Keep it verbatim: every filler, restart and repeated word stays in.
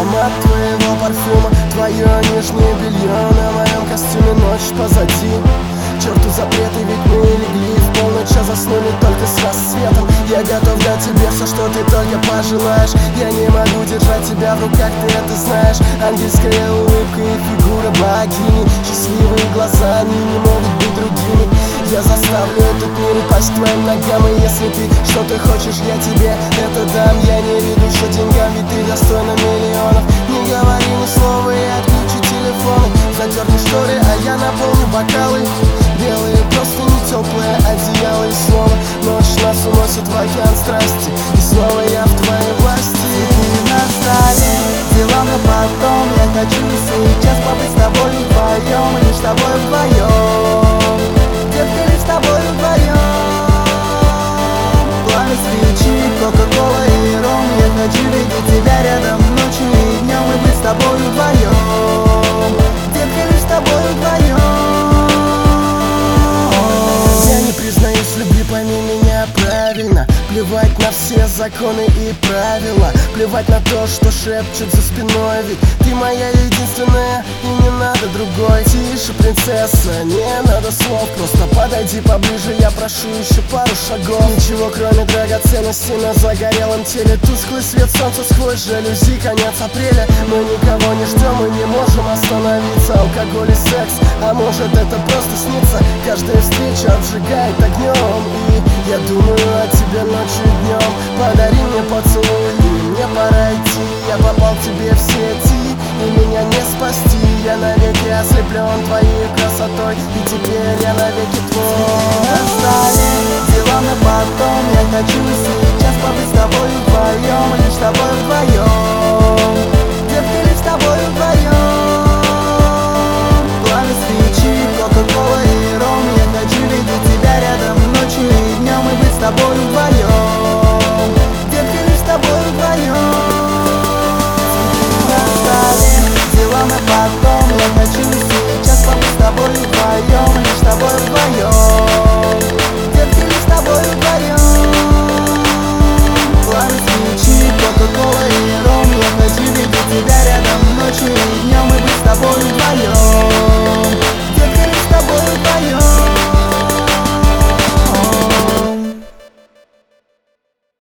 аромат твоего парфюма, твое нижнее белье на моем костюме, ночь позади. Черту запреты, ведь мы легли в полночь, а заснули только с рассветом. Я готов дать тебе все, что ты только пожелаешь. Я не могу держать тебя в руках, ты это знаешь. Ангельская улыбка и фигура богини, счастливые глаза, они не могут быть другими. Я заставлю этот мир упасть твоим ногам, и если ты что-то хочешь, я тебе это дам. Я не веду счет деньгам, ведь ты достойна миллионов. Не говори ни слова и отключи телефоны. Задерни шторы, а я наполню бокалы. Белые просто не теплое одеяло, и снова ночь нас уносит в океан страсти, и снова я в твоей власти. Цветы на столе, дела на потом. Я хочу сейчас побыть с тобой вдвоем, и лишь с тобой вдвоем. Детка, лишь с тобой вдвоем. Пламя свечи, кока-кола и ром. Я хочу видеть тебя рядом ночью и днем, и быть с тобой вдвоем. Детка, лишь с тобой вдвоем. Признаюсь, любви, пойми меня правильно. Плевать на все законы и правила, плевать на то, что шепчут за спиной. Ведь ты моя единственная, и не надо другой. Тише, принцесса, не надо слов, просто подойди поближе, я прошу еще пару шагов. Ничего, кроме драгоценностей на загорелом теле. Тусклый свет солнца сквозь жалюзи, конец апреля. Мы никого не ждем, мы не можем остановиться. Алкоголь и секс, а может это просто снится. Каждая встреча обжигает огнем, и я думаю о тебе ночью и днем. Подари мне поцелуй, и мне пора идти. Я попал к тебе в сети, и меня не спасти. Я навеки ослеплен твоей красотой, и теперь я навеки твой. На столе, дела на потом. Я хочу сейчас побыть с тобой вдвоем.